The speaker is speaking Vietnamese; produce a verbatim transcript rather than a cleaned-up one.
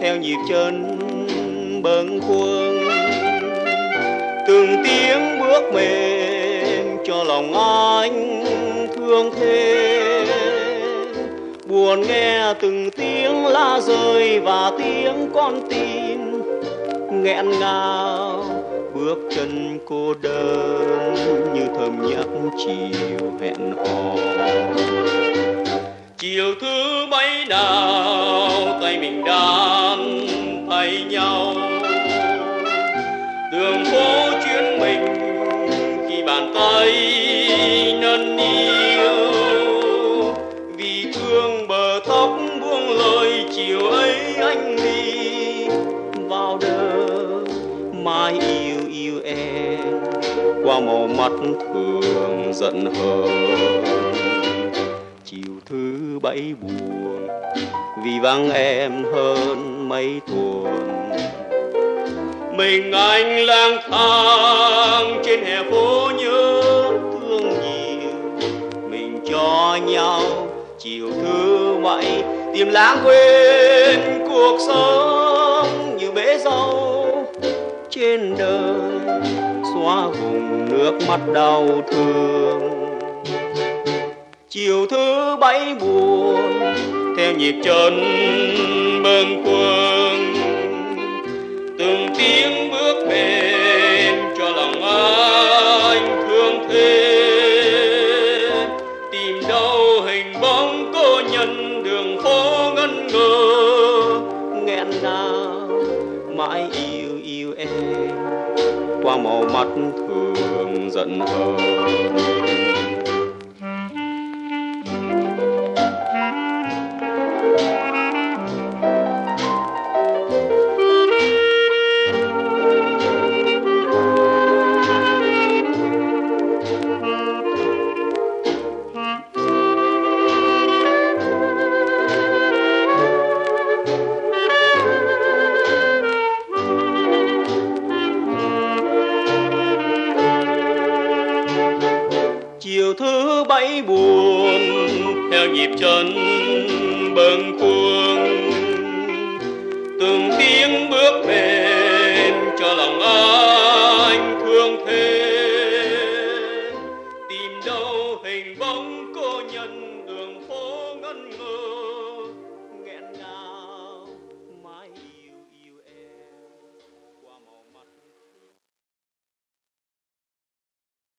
theo nhịp chân bâng khuâng, từng tiếng bước mềm cho lòng anh thương thêm. Buồn nghe từng tiếng lá rơi và tiếng con tim nghẹn ngào, bước chân cô đơn như thầm nhắc chiều hẹn hò. Chiều thứ mấy nào tay mình đan tay nhau, đường phố chuyến mình khi bàn tay nâng niu. Vì thương bờ tóc buông lời chiều ấy anh đi vào đời, mai yêu yêu em qua màu mắt thường giận hờn. Chiều thứ bảy buồn vì vắng em hơn mấy tuần, mình anh lang thang trên hè phố nhớ thương nhiều. Mình cho nhau chiều thứ bảy tìm lãng quên cuộc sống như bể dâu trên đời, xóa vùng nước mắt đau thương. Chiều thứ bảy buồn theo nhịp chân bâng khuâng, từng tiếng bước mềm cho lòng anh thương thêm. Tìm đâu hình bóng cô nhân đường phố ngân ngơ, nghẹn ngào mãi yêu yêu em qua màu mắt thường giận hờn.